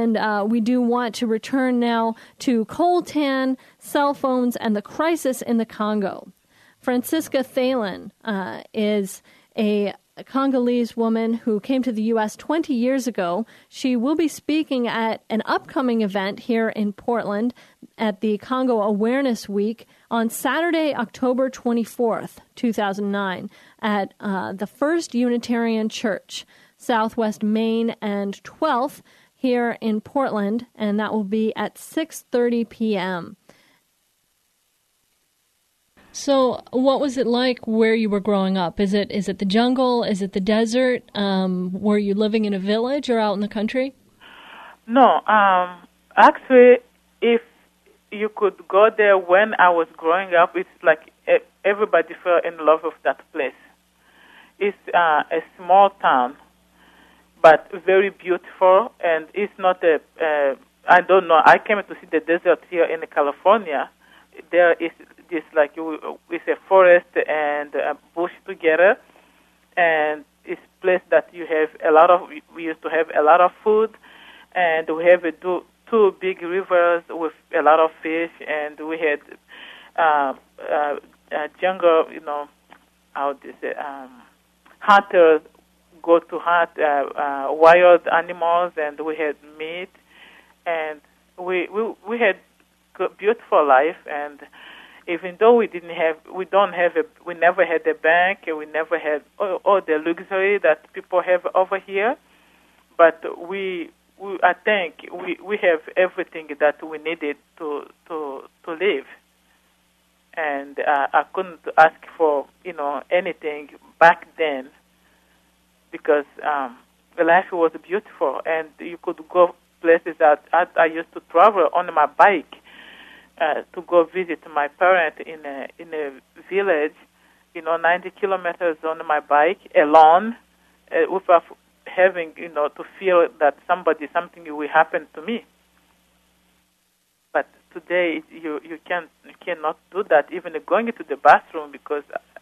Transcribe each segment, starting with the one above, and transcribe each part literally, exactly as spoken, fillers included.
And uh, we do want to return now to coltan, cell phones, and the crisis in the Congo. Francisca Thalen uh, is a Congolese woman who came to the U S twenty years ago. She will be speaking at an upcoming event here in Portland at the Congo Awareness Week on Saturday, October twenty-fourth, two thousand nine, at uh, the First Unitarian Church, Southwest Main and twelfth here in Portland, and that will be at six thirty p.m. So what was it like where you were growing up? Is it is it the jungle? Is it the desert? Um, were you living in a village or out in the country? No. Um, actually, if you could go there when I was growing up, it's like everybody fell in love with that place. It's uh, a small town, but very beautiful, and it's not a, uh, I don't know, I came to see the desert here in California. There is this like, it's a forest and a bush together, and it's a place that you have a lot of, we used to have a lot of food, and we have a two, two big rivers with a lot of fish, and we had uh, uh, uh, jungle, you know, how do you say, um, hunters go to hunt uh, uh, wild animals, and we had meat, and we we we had good, beautiful life. And even though we didn't have, we don't have a, we never had a bank, and we never had all, all the luxury that people have over here, but we, we I think we, we have everything that we needed to to to live. And uh, I couldn't ask for, you know, anything back then, because um, life was beautiful, and you could go places that I, I used to travel on my bike uh, to go visit my parents in a in a village, you know, ninety kilometers on my bike alone, uh, without having, you know, to feel that somebody, something will happen to me. But today you you can you cannot do that, even going to the bathroom, because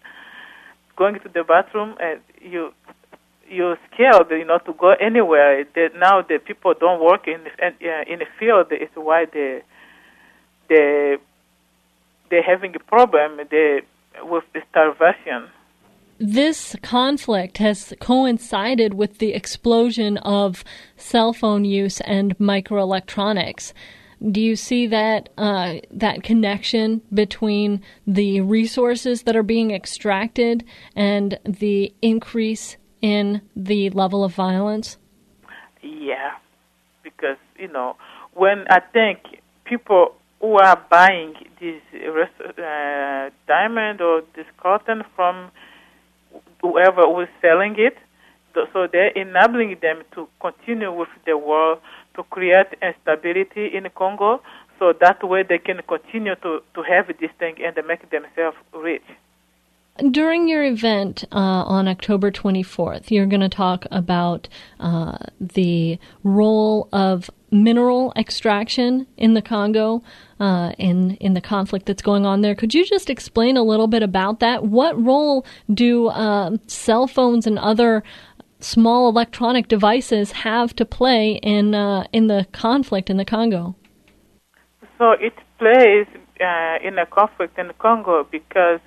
going to the bathroom and uh, you you're scared, you know, to go anywhere. The, now the people don't work in uh, in the field. It's why they they they're having a problem they, with the starvation. This conflict has coincided with the explosion of cell phone use and microelectronics. Do you see that uh, that connection between the resources that are being extracted and the increase in the level of violence? Yeah, because, you know, when I think people who are buying this uh, diamond or this cotton from whoever was selling it, so they're enabling them to continue with the war, to create instability in Congo, so that way they can continue to, to have this thing and make themselves rich. During your event uh, on October twenty-fourth, you're going to talk about uh, the role of mineral extraction in the Congo, uh, in in the conflict that's going on there. Could you just explain a little bit about that? What role do uh, cell phones and other small electronic devices have to play in uh, in the conflict in the Congo? So it plays uh, in a conflict in the Congo because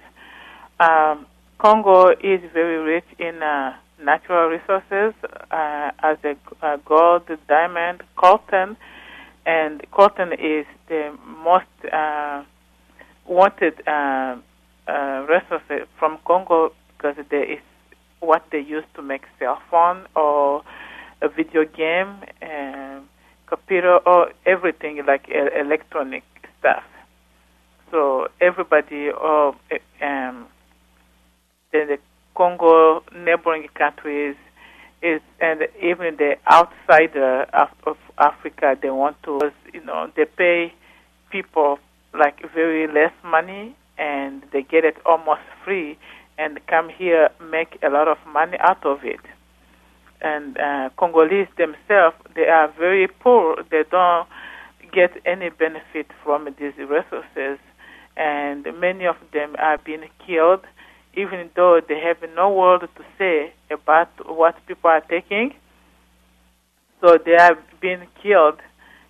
um, Congo is very rich in uh, natural resources, uh, as a uh, gold, diamond, coltan, and coltan is the most uh, wanted uh, uh, resource from Congo because there is what they use to make cell phone or a video game, uh, computer, or everything like uh, electronic stuff. So everybody, or um, the, the Congo neighboring countries, is and even the outsider of, of Africa, they want to, you know, they pay people like very less money, and they get it almost free, and come here, make a lot of money out of it. And uh, Congolese themselves, they are very poor. They don't get any benefit from these resources, and many of them are being killed, even though they have no word to say about what people are taking. So they are being killed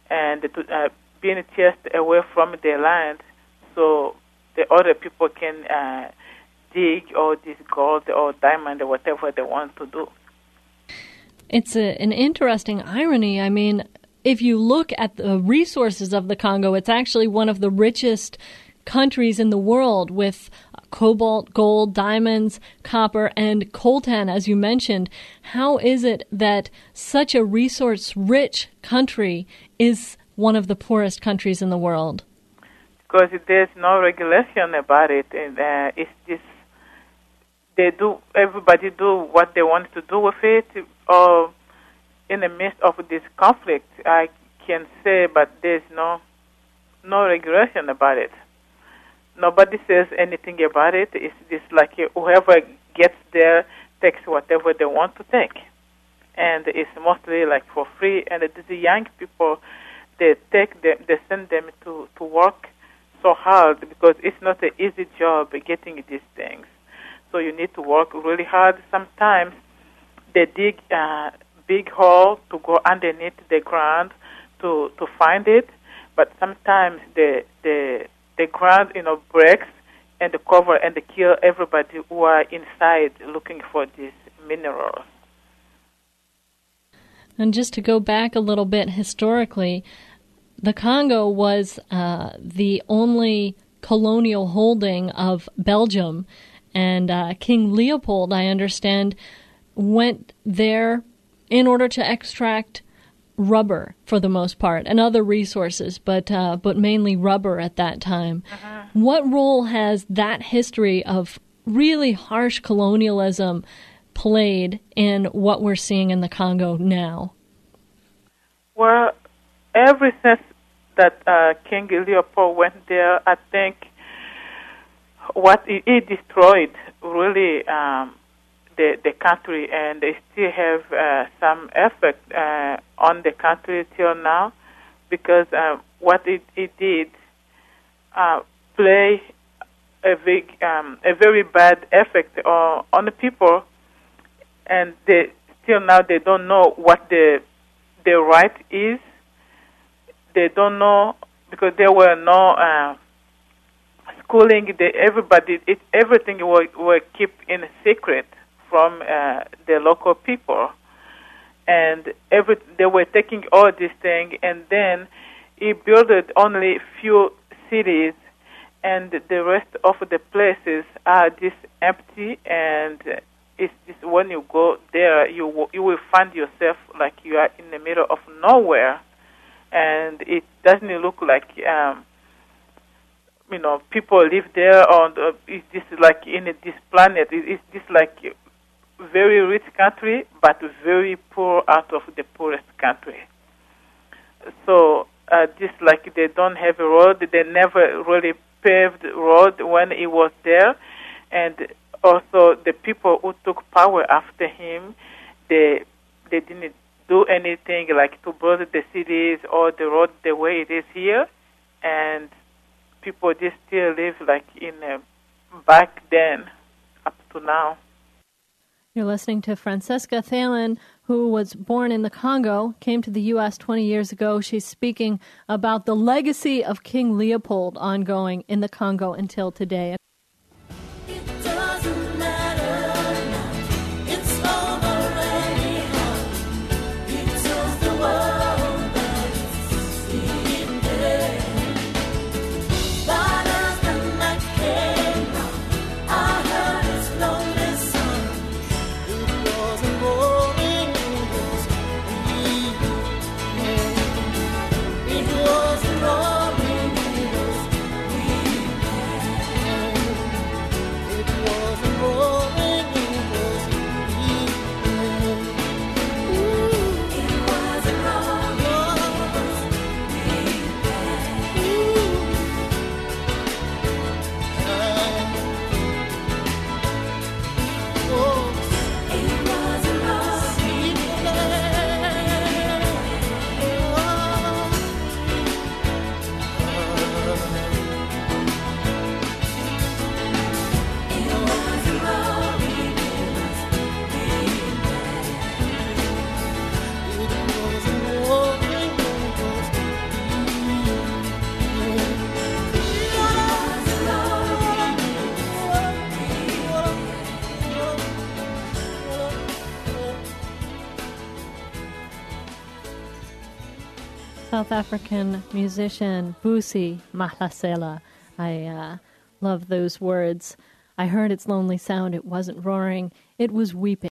and to, uh, being chased away from their land, so the other people can uh, dig all this gold or diamond or whatever they want to do. It's a, an interesting irony. I mean, if you look at the resources of the Congo, it's actually one of the richest countries in the world with cobalt, gold, diamonds, copper, and coltan, as you mentioned. How is it that such a resource-rich country is one of the poorest countries in the world? Because there's no regulation about it, and uh, it's just they do. Everybody do what they want to do with it. Or in the midst of this conflict, I can say, but there's no no regulation about it. Nobody says anything about it. It's just like whoever gets there takes whatever they want to take, and it's mostly like for free. And the young people, they take them, they send them to to work so hard because it's not an easy job getting these things. So you need to work really hard. Sometimes they dig a big hole to go underneath the ground to to find it, but sometimes the the the ground, you know, breaks and the cover and they kill everybody who are inside looking for these minerals. And just to go back a little bit historically, the Congo was uh, the only colonial holding of Belgium, and uh, King Leopold, I understand, went there in order to extract rubber for the most part and other resources, but uh, but mainly rubber at that time. Uh-huh. What role has that history of really harsh colonialism played in what we're seeing in the Congo now? Well, ever since that uh, King Leopold went there, I think what he, he destroyed really um, the the country, and they still have uh, some effect uh, on the country till now, because uh, what it, it did uh, play a big, um, a very bad effect on, on the people, and they still now they don't know what the the right is. They don't know because there were no uh, schooling. They, everybody, it, everything were were kept in secret from uh, the local people, and every they were taking all these things, and then he built only few cities, and the rest of the places are just empty. And it's just when you go there, you you will find yourself like you are in the middle of nowhere, and it doesn't look like um, you know people live there. On the, it's just like in this planet. It's just like very rich country, but very poor out of the poorest country. So uh, just like they don't have a road, they never really paved road when he was there, and also the people who took power after him, they they didn't do anything like to build the cities or the road the way it is here, and people just still live like in uh, back then up to now. You're listening to Francesca Thelen, who was born in the Congo, came to the U S twenty years ago. She's speaking about the legacy of King Leopold ongoing in the Congo until today. South African musician Vusi Mahlasela. I uh, love those words. I heard its lonely sound. It wasn't roaring. It was weeping.